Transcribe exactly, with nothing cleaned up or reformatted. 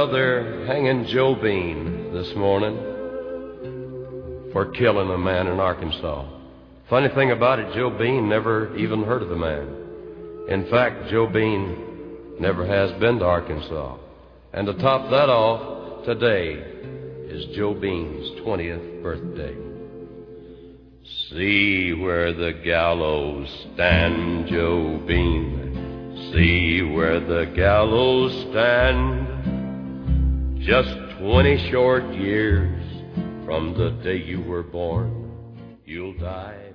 Well, they're hanging Joe Bean this morning for killing a man in Arkansas. Funny thing about it, Joe Bean never even heard of the man. In fact, Joe Bean never has been to Arkansas. And to top that off, today is Joe Bean's twentieth birthday. See where the gallows stand, Joe Bean. See where the gallows stand. Just twenty short years from the day you were born. You'll die